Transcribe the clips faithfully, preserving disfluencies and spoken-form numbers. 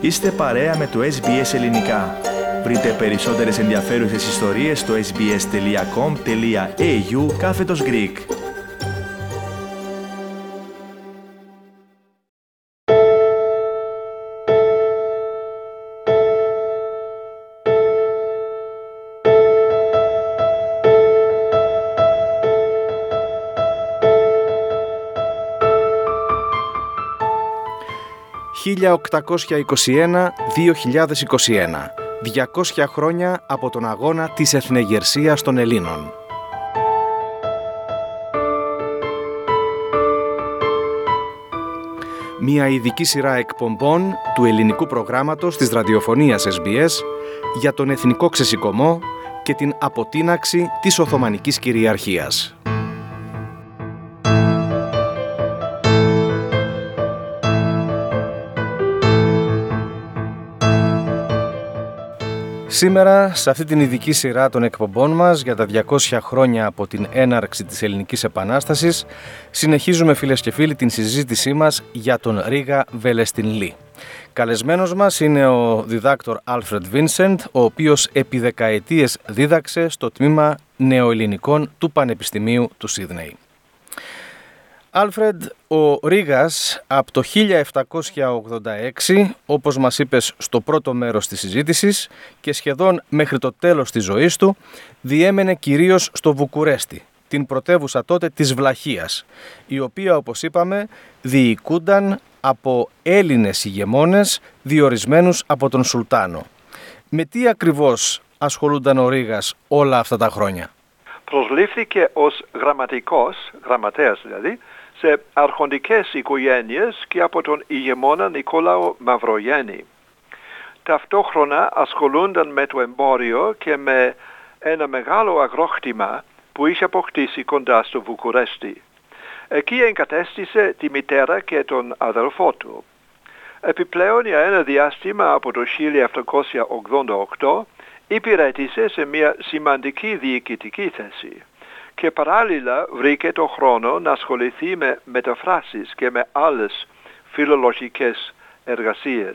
Είστε παρέα με το ες μπι ες Ελληνικά. Βρείτε περισσότερες ενδιαφέρουσες ιστορίες στο sbs.com.au κάθετος Greek. χίλια οκτακόσια είκοσι ένα με δύο χιλιάδες είκοσι ένα. διακόσια χρόνια από τον αγώνα της εθνεγερσίας των Ελλήνων. Μια ειδική σειρά εκπομπών του ελληνικού προγράμματος της ραδιοφωνίας ες μπι ες για τον εθνικό ξεσηκωμό και την αποτείναξη της Οθωμανικής κυριαρχίας. Σήμερα, σε αυτή την ειδική σειρά των εκπομπών μας για τα διακόσια χρόνια από την έναρξη της Ελληνικής Επανάστασης, συνεχίζουμε, φίλες και φίλοι, την συζήτησή μας για τον Ρίγα Βελεστινλή. Καλεσμένος μας είναι ο διδάκτορ Άλφρεντ Βίνσεντ, ο οποίος επί δεκαετίες δίδαξε στο τμήμα Νεοελληνικών του Πανεπιστημίου του Σίδνεϊ. Άλφρεντ, ο Ρίγας από το χίλια επτακόσια ογδόντα έξι, όπως μας είπες στο πρώτο μέρος της συζήτησης, και σχεδόν μέχρι το τέλος της ζωής του, διέμενε κυρίως στο Βουκουρέστι, την πρωτεύουσα τότε της Βλαχίας, η οποία, όπως είπαμε, διοικούνταν από Έλληνες ηγεμόνες διορισμένους από τον Σουλτάνο. Με τι ακριβώς ασχολούνταν ο Ρίγας όλα αυτά τα χρόνια? Προσλήφθηκε ως γραμματικός, γραμματέας δηλαδή, σε αρχοντικές οικογένειες και από τον ηγεμόνα Νικόλαο Μαυρογέννη. Ταυτόχρονα ασχολούνταν με το εμπόριο και με ένα μεγάλο αγρόκτημα που είχε αποκτήσει κοντά στο Βουκουρέστι. Εκεί εγκατέστησε τη μητέρα και τον αδελφό του. Επιπλέον, για ένα διάστημα από το χίλια επτακόσια ογδόντα οκτώ υπηρέτησε σε μια σημαντική διοικητική θέση και παράλληλα βρήκε το χρόνο να ασχοληθεί με μεταφράσεις και με άλλες φιλολογικές εργασίες.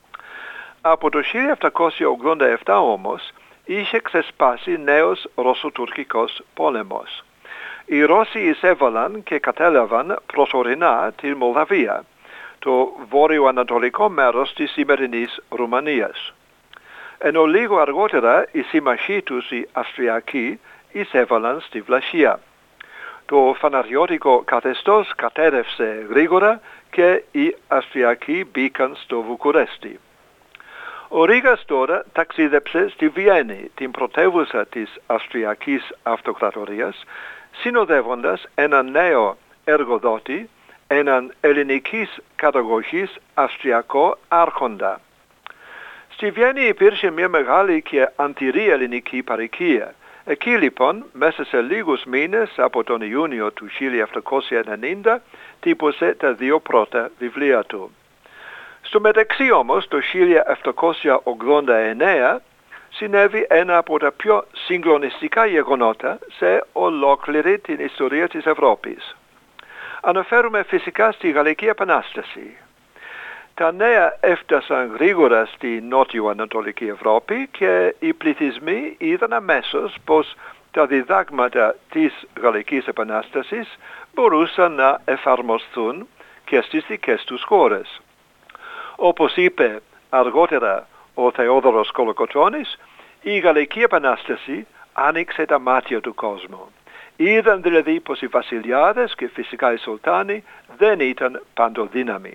Από το χίλια επτακόσια ογδόντα επτά όμως είχε ξεσπάσει νέος Ρωσοτουρκικός πόλεμος. Οι Ρώσοι εισέβαλαν και κατέλαβαν προσωρινά τη Μολδαβία, το βορειοανατολικό μέρος της σημερινής Ρουμανίας. Ενώ λίγο αργότερα οι σύμμαχοί τους, οι Αυστριακοί, εισέβαλαν στη Βλαχία. Το φαναριώτικο καθεστώς κατέρευσε γρήγορα και οι Αυστριακοί μπήκαν στο Βουκουρέστι. Ο Ρίγας τώρα ταξίδεψε στη Βιέννη, την πρωτεύουσα της Αυστριακής Αυτοκρατορίας, συνοδεύοντας έναν νέο εργοδότη, έναν ελληνικής καταγωγής Αυστριακό άρχοντα. Στη Βιέννη υπήρχε μια μεγάλη και αντιρρή ελληνική παροικία. Εκεί λοιπόν, μέσα σε λίγους μήνες από τον Ιούνιο του χίλια επτακόσια ενενήντα, τύπωσε τα δύο πρώτα βιβλία του. Στο μεταξύ όμως, το χίλια επτακόσια ογδόντα εννέα, συνέβη ένα από τα πιο συγκλονιστικά γεγονότα σε ολόκληρη την ιστορία της Ευρώπης. Αναφέρουμε φυσικά στη Γαλλική Επανάσταση. Τα νέα έφτασαν γρήγορα στη νότιο-ανατολική Ευρώπη και οι πληθυσμοί είδαν αμέσως πως τα διδάγματα της Γαλλικής Επανάστασης μπορούσαν να εφαρμοστούν και στις δικές τους χώρες. Όπως είπε αργότερα ο Θεόδωρος Κολοκοτρώνης, η Γαλλική Επανάσταση άνοιξε τα μάτια του κόσμου. Είδαν δηλαδή πως οι βασιλιάδες και φυσικά οι Σουλτάνοι δεν ήταν παντοδύναμοι.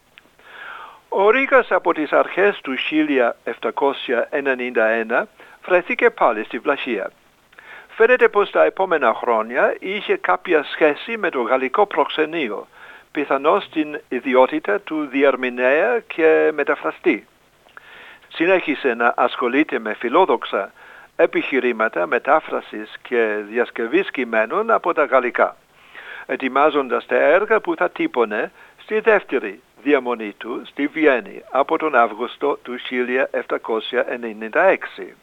Ο Ρίγας από τις αρχές του χίλια επτακόσια ενενήντα ένα βρέθηκε πάλι στη Βλαχία. Φαίνεται πως τα επόμενα χρόνια είχε κάποια σχέση με το γαλλικό προξενείο, πιθανώς στην ιδιότητα του διερμηνέα και μεταφραστή. Συνέχισε να ασχολείται με φιλόδοξα επιχειρήματα μετάφρασης και διασκευής κειμένων από τα γαλλικά, ετοιμάζοντας τα έργα που θα τύπωνε στη δεύτερη διαμονή του στη Βιέννη από τον Αύγουστο του χίλια επτακόσια ενενήντα έξι.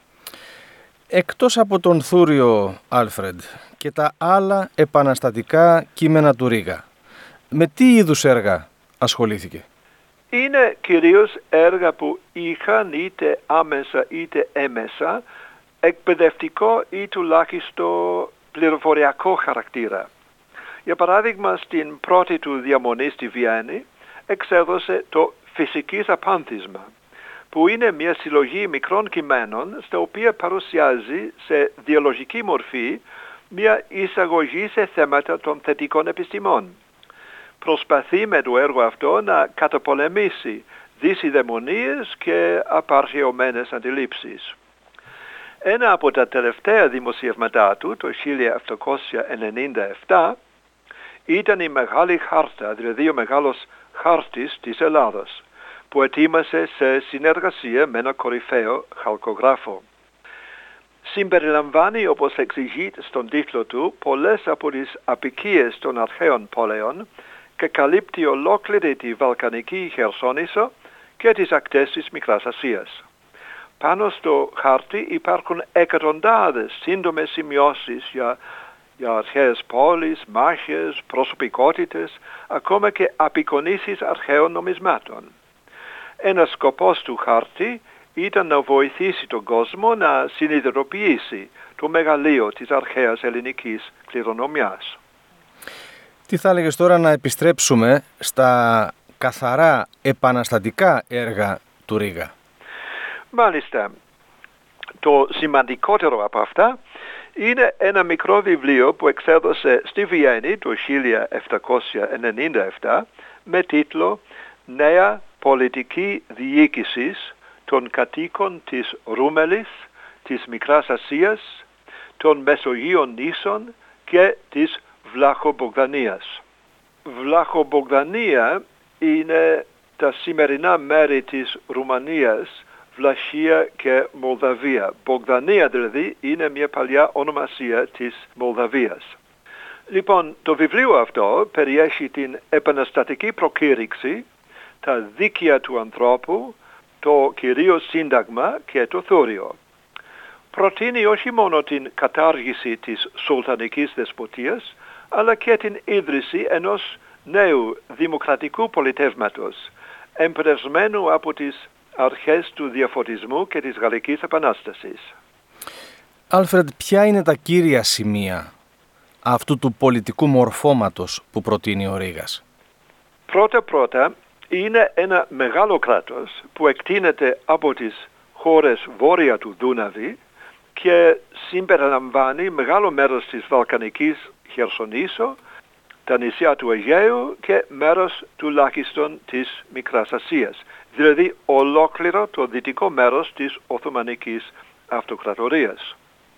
Εκτός από τον Θούριο, Άλφρεντ, και τα άλλα επαναστατικά κείμενα του Ρίγα, με τι είδους έργα ασχολήθηκε? είναι κυρίως έργα που είχαν είτε άμεσα είτε έμεσα εκπαιδευτικό ή τουλάχιστον πληροφοριακό χαρακτήρα. Για παράδειγμα, στην πρώτη του διαμονή στη Βιέννη εξέδωσε το «Φυσικής Απάνθισμα», που είναι μια συλλογή μικρών κειμένων στα οποία παρουσιάζει σε διαλογική μορφή μια εισαγωγή σε θέματα των θετικών επιστημών. Προσπαθεί με το έργο αυτό να καταπολεμήσει δυσιδαιμονίες και απαρχαιωμένες αντιλήψεις. Ένα από τα τελευταία δημοσιεύματά του, το χίλια επτακόσια ενενήντα επτά, ήταν η Μεγάλη Χάρτα, δηλαδή ο Μεγάλος Χάρτης της Ελλάδος, που ετοίμασε σε συνεργασία με ένα κορυφαίο χαλκογράφο. Συμπεριλαμβάνει, όπως εξηγείται στον τίτλο του, πολλές από τις αποικίες των αρχαίων πόλεων και καλύπτει ολόκληρη τη Βαλκανική Χερσόνησο και τις ακτές της Μικράς Ασίας. Πάνω στο χάρτη υπάρχουν εκατοντάδες σύντομες σημειώσεις για, για αρχαίες πόλεις, μάχες, προσωπικότητες, ακόμα και απεικονίσεις αρχαίων νομισμάτων. Ένας σκοπός του χάρτη ήταν να βοηθήσει τον κόσμο να συνειδητοποιήσει το μεγαλείο της αρχαίας ελληνικής κληρονομιάς. Τι θα έλεγες τώρα να επιστρέψουμε στα καθαρά επαναστατικά έργα του Ρήγα? Μάλιστα, το σημαντικότερο από αυτά είναι ένα μικρό βιβλίο που εξέδωσε στη Βιέννη το χίλια επτακόσια ενενήντα επτά με τίτλο «Νέα πολιτική διοίκησης των κατοίκων της Ρούμελης, της Μικράς Ασίας, των Μεσογείων νήσων και της Βλαχομπογδανίας». Βλαχομπογδανία είναι τα σημερινά μέρη της Ρουμανίας, Βλαχία και Μολδαβία. Μπογδανία δηλαδή είναι μια παλιά ονομασία της Μολδαβίας. Λοιπόν, το βιβλίο αυτό περιέχει την επαναστατική προκήρυξη, τα δίκαια του ανθρώπου, το κυρίως σύνταγμα και το θόριο. Προτείνει όχι μόνο την κατάργηση της σουλτανικής δεσποτείας, αλλά και την ίδρυση ενός νέου δημοκρατικού πολιτεύματος, εμπνευσμένου από τις αρχές του διαφωτισμού και της Γαλλικής Επανάστασης. Άλφρεντ, ποια είναι τα κύρια σημεία αυτού του πολιτικού μορφώματος που προτείνει ο Ρήγας? Πρώτα-πρώτα είναι ένα μεγάλο κράτος που εκτείνεται από τις χώρες βόρεια του Δούναβη και συμπεριλαμβάνει μεγάλο μέρος της Βαλκανικής Χερσονήσου, τα νησιά του Αιγαίου και μέρος τουλάχιστον της Μικράς Ασίας, δηλαδή ολόκληρο το δυτικό μέρος της Οθωμανικής Αυτοκρατορίας.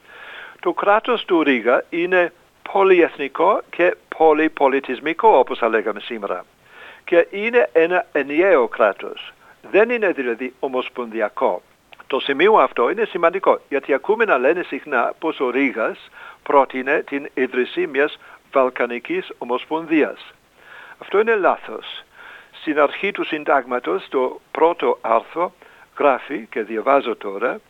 Το κράτος του Ρήγα είναι πολυεθνικό και πολυπολιτισμικό, όπως θα λέγαμε σήμερα, και είναι ένα ενιαίο κράτος. Δεν είναι δηλαδή ομοσπονδιακό. Το σημείο αυτό είναι σημαντικό, γιατί ακούμε να λένε συχνά πως ο Ρήγας πρότεινε την ίδρυση μιας Βαλκανικής Ομοσπονδίας. Αυτό είναι λάθος. Στην αρχή του συντάγματος, το πρώτο άρθρο, γράφει, και διαβάζω τώρα,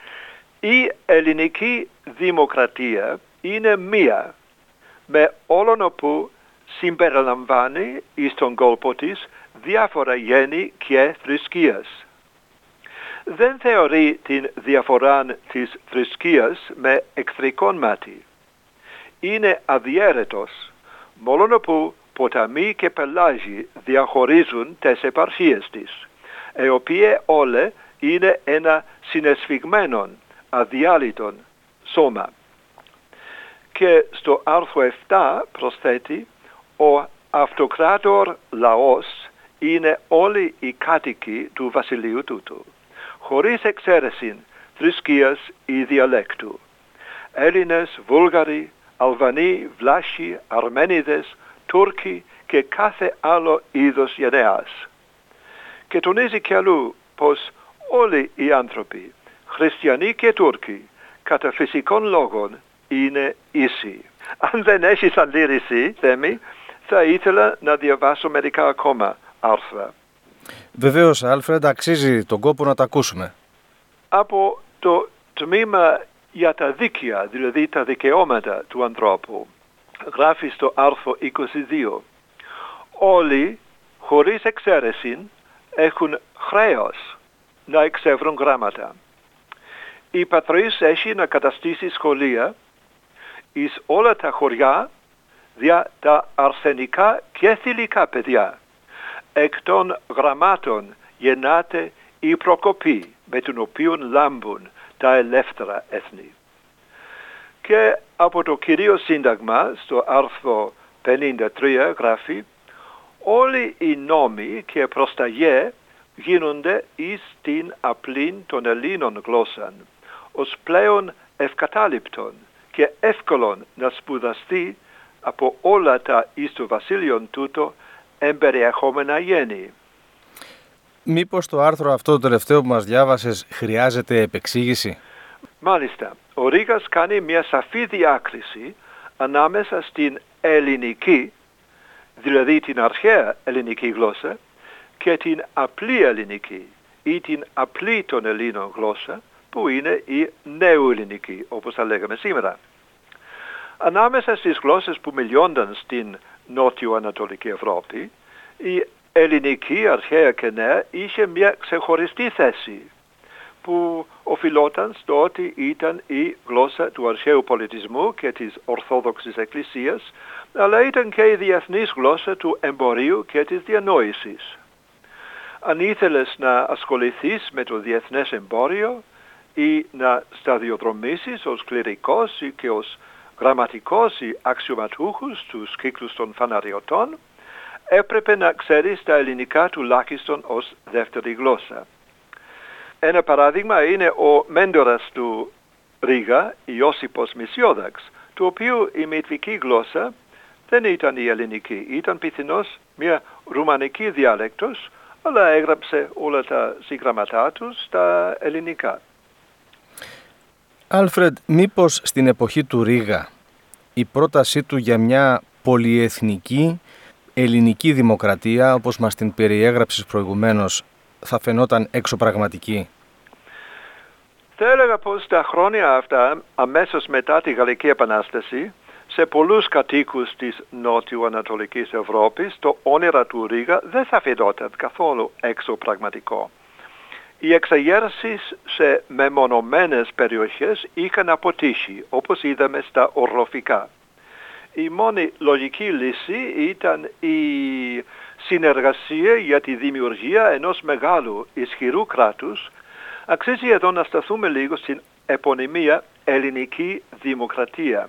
«Η ελληνική δημοκρατία είναι μία, με όλον όπου συμπεριλαμβάνει εις τον κόλπο της διάφορα γέννη και θρησκείας». Δεν θεωρεί την διαφορά της θρησκείας με εχθρικό μάτι. Είναι αδιέρετος, μόλον που ποταμοί και πελάγοι διαχωρίζουν τις επαρχίες της, οι οποίες όλες είναι ένα συνεσφιγμένο, αδιάλειτον σώμα. Και στο άρθρο επτά προσθέτει, ο αυτοκράτορ λαός είναι όλοι οι κάτοικοι του βασιλείου τούτου, χωρίς εξαίρεση θρησκείας ή διαλέκτου. Έλληνες, Βούλγαροι, Αλβανοί, Βλάχοι, Αρμένιδες, Τούρκοι και κάθε άλλο είδος γενεάς. Και τονίζει κι αλλού πως όλοι οι άνθρωποι, χριστιανοί και Τούρκοι, κατά φυσικών λόγων είναι ίσοι. Αν δεν έχεις αντίρρηση, Θέμη, θα ήθελα να διαβάσω μερικά ακόμα άρθρα. Βεβαίως, Άλφρεντ, αξίζει τον κόπο να τα ακούσουμε. Από το τμήμα για τα δίκαια, δηλαδή τα δικαιώματα του ανθρώπου, γράφει στο άρθρο είκοσι δύο. Όλοι, χωρίς εξαίρεση, έχουν χρέος να εξεύρουν γράμματα. Η πατρίς έχει να καταστήσει σχολεία εις όλα τα χωριά δια τα αρσενικά και θηλυκά παιδιά. Εκ των γραμμάτων γεννάται η προκοπή με την οποία λάμπουν τα ελεύθερα έθνη. Και από το κυρίω σύνταγμα στο άρθρο πενήντα τρία γράφει όλοι οι νόμοι και προσταγέ γίνονται εις την απλήν των Ελλήνων γλώσσαν, ως πλέον ευκατάληπτον και εύκολον να σπουδαστεί από όλα τα εις το βασίλειον τούτο εμπεριεχόμενα γέννη. Μήπως το άρθρο αυτό το τελευταίο που μας διάβασες χρειάζεται επεξήγηση? Μάλιστα, ο Ρήγας κάνει μια σαφή διάκριση ανάμεσα στην ελληνική, δηλαδή την αρχαία ελληνική γλώσσα, και την απλή ελληνική ή την απλή των Ελλήνων γλώσσα, που είναι η νεοελληνική, όπως θα λέγαμε σήμερα. Ανάμεσα στις γλώσσες που μιλιόνταν στην νότιο-ανατολική Ευρώπη, η ελληνική αρχαία και νέα είχε μια ξεχωριστή θέση, που οφειλόταν στο ότι ήταν η γλώσσα του αρχαίου πολιτισμού και της Ορθόδοξης Εκκλησίας, αλλά ήταν και η διεθνής γλώσσα του εμπορίου και της διανόησης. Αν ήθελες να ασχοληθείς με το διεθνές εμπόριο ή να σταδιοδρομήσεις ως κληρικός ή και ως γραμματικός ή αξιωματούχους στους κύκλους των φαναριωτών, έπρεπε να ξέρεις τα ελληνικά τουλάχιστον ως δεύτερη γλώσσα. Ένα παράδειγμα είναι ο μέντορας του Ρήγα, Ιώσιπος Μησιόδαξ, του οποίου η μητρική γλώσσα δεν ήταν η ελληνική, ήταν πιθανώς μια ρουμανική διάλεκτος, αλλά έγραψε όλα τα συγγραμματά του στα ελληνικά. Άλφρεντ, μήπως στην εποχή του Ρήγα η πρότασή του για μια πολυεθνική ελληνική δημοκρατία, όπως μας την περιέγραψες προηγουμένως, θα φαινόταν εξωπραγματική? Θα έλεγα πως τα χρόνια αυτά, αμέσως μετά τη Γαλλική Επανάσταση, σε πολλούς κατοίκους της νότιο-ανατολικής Ευρώπης, το όνειρο του Ρήγα δεν θα φαινόταν καθόλου εξωπραγματικό. Οι εξεγέρσεις σε μεμονωμένες περιοχές είχαν αποτύχει, όπως είδαμε στα ορλοφικά. Η μόνη λογική λύση ήταν η συνεργασία για τη δημιουργία ενός μεγάλου ισχυρού κράτους. Αξίζει εδώ να σταθούμε λίγο στην επωνυμία ελληνική δημοκρατία.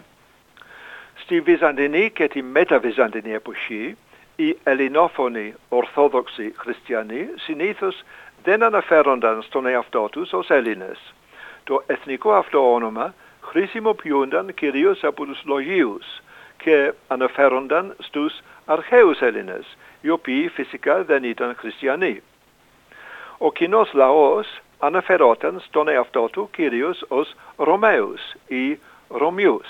Στη Βυζαντινή και τη μεταβυζαντινή εποχή, οι ελληνόφωνοι ορθόδοξοι χριστιανοί συνήθως δεν αναφέρονταν στον εαυτό τους ως Έλληνες. Το εθνικό αυτό όνομα χρησιμοποιούνταν κυρίως από τους λογίους και αναφέρονταν στους αρχαίους Έλληνες, οι οποίοι φυσικά δεν ήταν χριστιανοί. Ο κοινός λαός αναφερόταν στον εαυτό του κυρίως ως Ρωμαίους ή Ρωμιούς.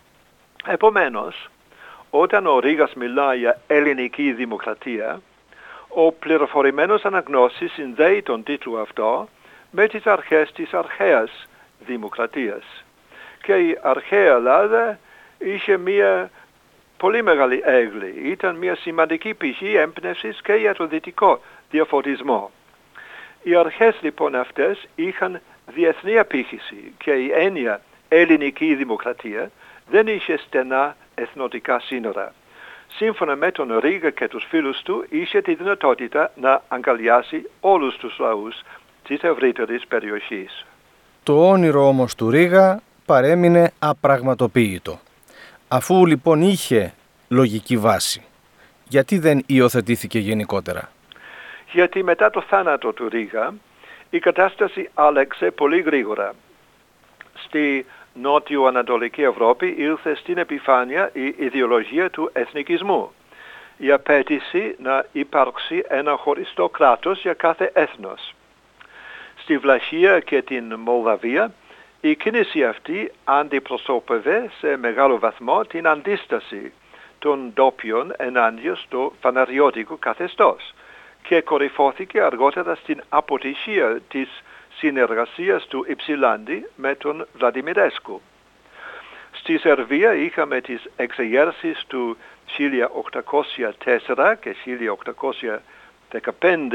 Επομένως, όταν ο Ρήγας μιλά για ελληνική δημοκρατία, ο πληροφορημένος αναγνώστης συνδέει τον τίτλο αυτό με τις αρχές της αρχαίας δημοκρατίας. Και η αρχαία Ελλάδα είχε μια πολύ μεγάλη έγκλη. Ήταν μια σημαντική πηγή έμπνευσης και για το δυτικό διαφωτισμό. Οι αρχές λοιπόν αυτές είχαν διεθνή απήχηση και η έννοια ελληνική δημοκρατία δεν είχε στενά εθνοτικά σύνορα. Σύμφωνα με τον Ρήγα και τους φίλους του, είχε τη δυνατότητα να αγκαλιάσει όλους τους λαούς της ευρύτερης περιοχής. Το όνειρο όμως του Ρήγα παρέμεινε απραγματοποιητό. Αφού λοιπόν είχε λογική βάση, γιατί δεν υιοθετήθηκε γενικότερα? Γιατί μετά το θάνατο του Ρήγα, η κατάσταση άλλαξε πολύ γρήγορα. Στη νότιο-ανατολική Ευρώπη ήλθε στην επιφάνεια η ιδεολογία του εθνικισμού. Η απέτηση να υπάρξει ένα χωριστό κράτος για κάθε έθνος. Στη Βλαχία και την Μολδαβία η κίνηση αυτή αντιπροσώπευε σε μεγάλο βαθμό την αντίσταση των ντόπιων ενάντια στο φαναριώτικο καθεστώς και κορυφώθηκε αργότερα στην αποτυχία της συνεργασίας του Υψηλάντη με τον Βλαντιμιρέσκου. Στη Σερβία είχαμε τις εξεγέρσεις του χίλια οκτακόσια τέσσερα και χίλια οκτακόσια δεκαπέντε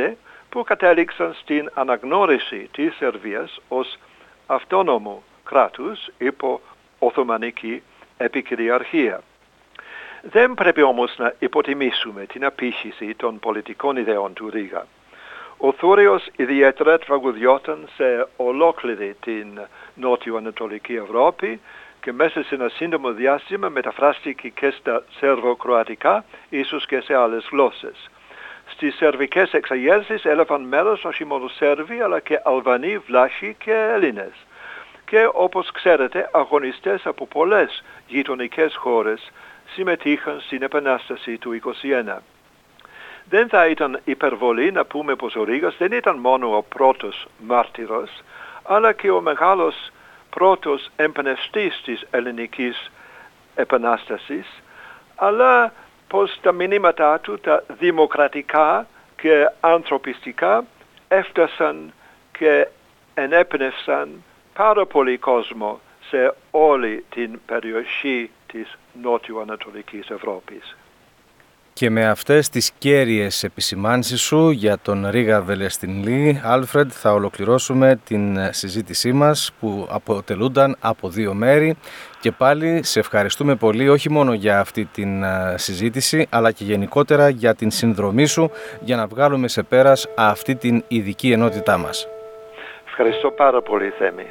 που κατέληξαν στην αναγνώριση της Σερβίας ως αυτόνομο κράτους υπό Οθωμανική επικυριαρχία. Δεν πρέπει όμως να υποτιμήσουμε την απήχηση των πολιτικών ιδεών του Ρίγα. Ο Θούριος ιδιαίτερα τραγουδιόταν σε ολόκληρη την νότιο-ανατολική Ευρώπη και μέσα σε ένα σύντομο διάστημα μεταφράστηκε και στα σερβο-κροατικά, ίσως και σε άλλες γλώσσες. Στις σερβικές εξαγέρσεις έλαβαν μέρος όχι μόνο Σέρβοι, αλλά και Αλβανοί, Βλάχοι και Έλληνες. Και όπως ξέρετε, αγωνιστές από πολλές γειτονικές χώρες συμμετείχαν στην Επανάσταση του είκοσι ένα. Δεν θα ήταν υπερβολή να πούμε πως ο Ρίγας δεν ήταν μόνο ο πρώτος μάρτυρος, αλλά και ο μεγάλος πρώτος εμπνευστής της ελληνικής επανάστασης, αλλά πως τα μηνύματά του, τα δημοκρατικά και ανθρωπιστικά, έφτασαν και ενέπνευσαν πάρα πολύ κόσμο σε όλη την περιοχή της νότιο-ανατολικής Ευρώπης. Και με αυτές τις κέρυες επισημάνσεις σου για τον Ρίγα Βελεστινλή, Άλφρεντ, θα ολοκληρώσουμε την συζήτησή μας που αποτελούνταν από δύο μέρη και πάλι σε ευχαριστούμε πολύ όχι μόνο για αυτή την συζήτηση αλλά και γενικότερα για την συνδρομή σου για να βγάλουμε σε πέρας αυτή την ειδική ενότητά μας. Ευχαριστώ πάρα πολύ, Θέμη.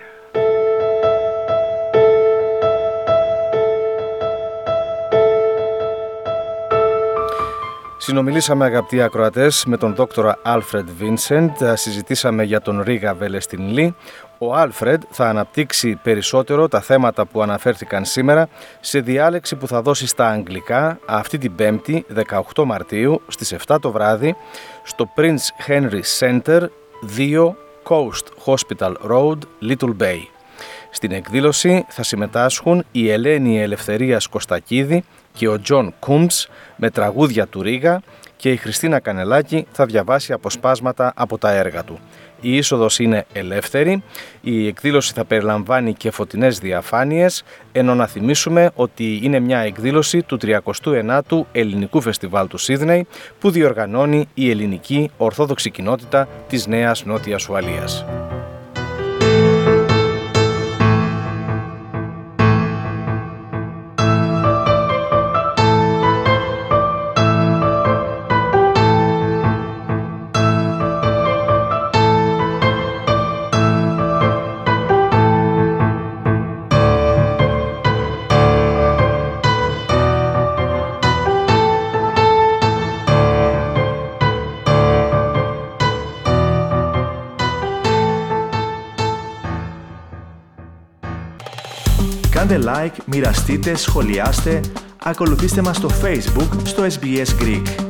Συνομιλήσαμε, αγαπητοί ακροατές, με τον δόκτορα Άλφρεντ Βίνσεντ, συζητήσαμε για τον Ρίγα Βελεστινλή. Ο Άλφρεντ θα αναπτύξει περισσότερο τα θέματα που αναφέρθηκαν σήμερα σε διάλεξη που θα δώσει στα αγγλικά αυτή την Πέμπτη, δεκαοκτώ Μαρτίου, στις επτά το βράδυ, στο Prince Henry Center, δύο Coast Hospital Road, Little Bay. Στην εκδήλωση θα συμμετάσχουν η Ελένη Ελευθερίας Κωστακίδη και ο Τζον Κούντς με τραγούδια του Ρίγα και η Χριστίνα Κανελάκη θα διαβάσει αποσπάσματα από τα έργα του. Η είσοδος είναι ελεύθερη, η εκδήλωση θα περιλαμβάνει και φωτεινές διαφάνειες, ενώ να θυμίσουμε ότι είναι μια εκδήλωση του τριακοστού ενάτου Ελληνικού Φεστιβάλ του Σίδνεϊ που διοργανώνει η ελληνική Ορθόδοξη Κοινότητα της Νέας Νότιας Ουαλίας. Κάντε like, μοιραστείτε, σχολιάστε, ακολουθήστε μας στο Facebook στο ες μπι ες Greek.